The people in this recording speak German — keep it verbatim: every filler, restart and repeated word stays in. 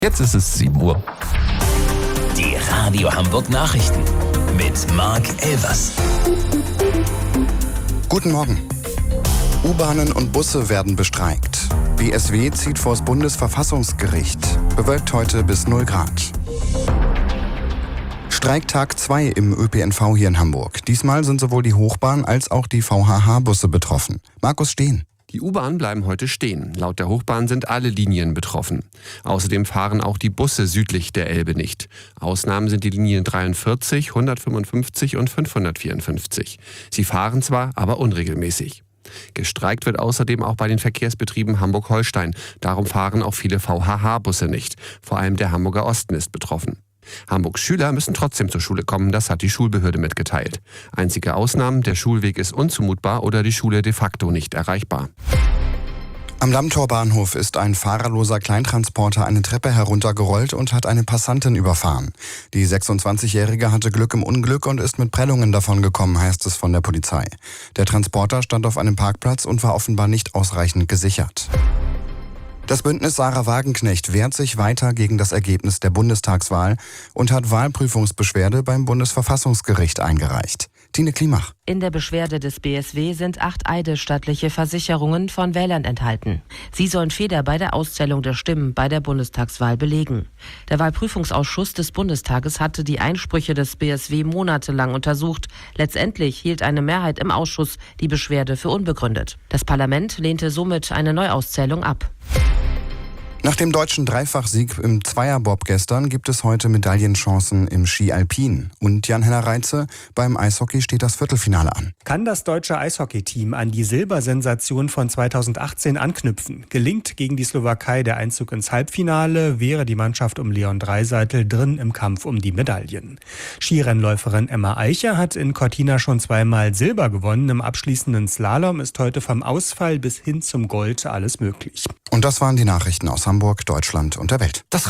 Jetzt ist es sieben Uhr. Die Radio Hamburg Nachrichten mit Marc Elvers. Guten Morgen. U-Bahnen und Busse werden bestreikt. B S W zieht vors Bundesverfassungsgericht. Bewölkt heute bis null Grad. Streiktag zwei im Ö P N V hier in Hamburg. Diesmal sind sowohl die Hochbahn als auch die V H H-Busse betroffen. Markus Steen. Die U-Bahn bleiben heute stehen. Laut der Hochbahn sind alle Linien betroffen. Außerdem fahren auch die Busse südlich der Elbe nicht. Ausnahmen sind die Linien dreiundvierzig, hundertfünfundfünfzig und fünfhundertvierundfünfzig. Sie fahren zwar, aber unregelmäßig. Gestreikt wird außerdem auch bei den Verkehrsbetrieben Hamburg-Holstein. Darum fahren auch viele V H H-Busse nicht. Vor allem der Hamburger Osten ist betroffen. Hamburgs Schüler müssen trotzdem zur Schule kommen, das hat die Schulbehörde mitgeteilt. Einzige Ausnahmen, der Schulweg ist unzumutbar oder die Schule de facto nicht erreichbar. Am Dammtorbahnhof ist ein fahrerloser Kleintransporter eine Treppe heruntergerollt und hat eine Passantin überfahren. Die sechsundzwanzigjährige hatte Glück im Unglück und ist mit Prellungen davongekommen, heißt es von der Polizei. Der Transporter stand auf einem Parkplatz und war offenbar nicht ausreichend gesichert. Das Bündnis Sarah Wagenknecht wehrt sich weiter gegen das Ergebnis der Bundestagswahl und hat Wahlprüfungsbeschwerde beim Bundesverfassungsgericht eingereicht. Tine Klimach. In der Beschwerde des B S W sind acht eidesstattliche Versicherungen von Wählern enthalten. Sie sollen Fehler bei der Auszählung der Stimmen bei der Bundestagswahl belegen. Der Wahlprüfungsausschuss des Bundestages hatte die Einsprüche des B S W monatelang untersucht. Letztendlich hielt eine Mehrheit im Ausschuss die Beschwerde für unbegründet. Das Parlament lehnte somit eine Neuauszählung ab. Nach dem deutschen Dreifachsieg im Zweierbob gestern gibt es heute Medaillenchancen im Ski Alpin. Und Jan-Henner Reitze, beim Eishockey steht das Viertelfinale an. Kann das deutsche Eishockeyteam an die Silbersensation von zweitausendachtzehn anknüpfen? Gelingt gegen die Slowakei der Einzug ins Halbfinale, wäre die Mannschaft um Leon Draisaitl drin im Kampf um die Medaillen. Skirennläuferin Emma Eicher hat in Cortina schon zweimal Silber gewonnen. Im abschließenden Slalom ist heute vom Ausfall bis hin zum Gold alles möglich. Und das waren die Nachrichten aus Hamburg, Deutschland und der Welt. Das